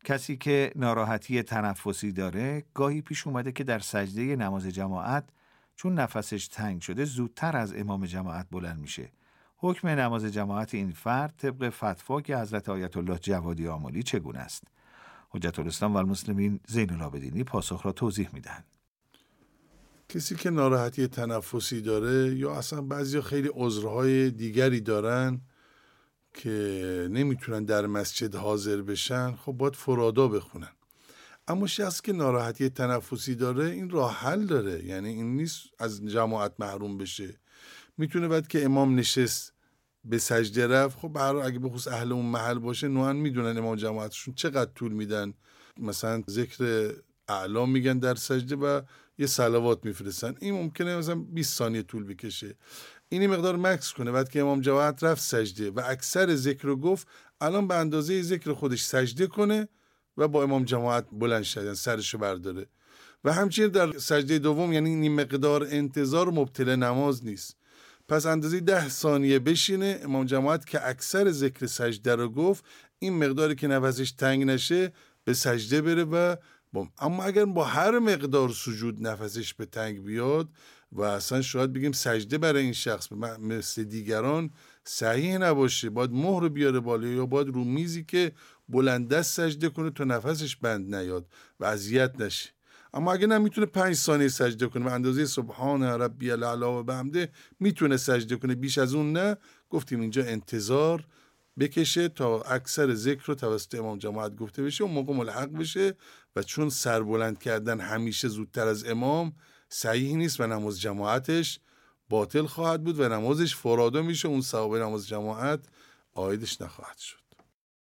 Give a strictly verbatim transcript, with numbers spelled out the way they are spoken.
کسی که ناراحتی تنفسی داره گاهی پیش اومده که در سجده نماز جماعت چون نفسش تنگ شده زودتر از امام جماعت بلند میشه. حکم نماز جماعت این فرد طبق فتوا که حضرت آیت الله جوادی آملی چگونه است؟ حجت الاسلام و المسلمین زین العابدینی پاسخ را توضیح میدن. کسی که ناراحتی تنفسی داره یا اصلا بعضیا خیلی عذرهای دیگری دارن که نمیتونن در مسجد حاضر بشن، خب باید فرادا بخونن. اما شخص که ناراحتی تنفسی داره این راه حل داره، یعنی این نیست از جماعت محروم بشه. میتونه بعد که امام نشست به سجده رفت، خب برای اگه بخصوص اهل اون محل باشه نوعا میدونن امام جماعتشون چقدر طول میدن، مثلا ذکر اعلا میگن در سجده و یه صلوات میفرستن، این ممکنه مثلا بیست ثانیه طول بکشه. اینی مقدار مکس کنه بعد که امام جماعت رفت سجده و اکثر ذکر رو گفت، الان به اندازه ذکر خودش سجده کنه و با امام جماعت بلند شه، یعنی سرشو برداره. و همچنین در سجده دوم، یعنی این مقدار انتظار مبطل نماز نیست. پس اندازه ده ثانیه بشینه، امام جماعت که اکثر ذکر سجده رو گفت، این مقداری که نفسش تنگ نشه به سجده بره و بام. اما اگر با هر مقدار سجود نفسش به تنگ بیاد و اصلا شاید بگیم سجده برای این شخص مثل دیگران صحیح نباشه، باید مهر بیاره بالا یا باید رو میزی که بلند دست سجده کنه تا نفسش بند نیاد و اذیت نشه. اما اگه نمیتونه پنج ثانیه سجده کنه و اندازه سبحان ربی الاعلی و بحمده میتونه سجده کنه، بیش از اون نه، گفتیم اینجا انتظار بکشه تا اکثر ذکر رو توسط امام جماعت گفته بشه، اون موقع ملحق بشه. و چون سربلند کردن همیشه زودتر از امام صحیح نیست و نماز جماعتش باطل خواهد بود و نمازش فرادا میشه، اون ثواب نماز جماعت عایدش نخواهد شد.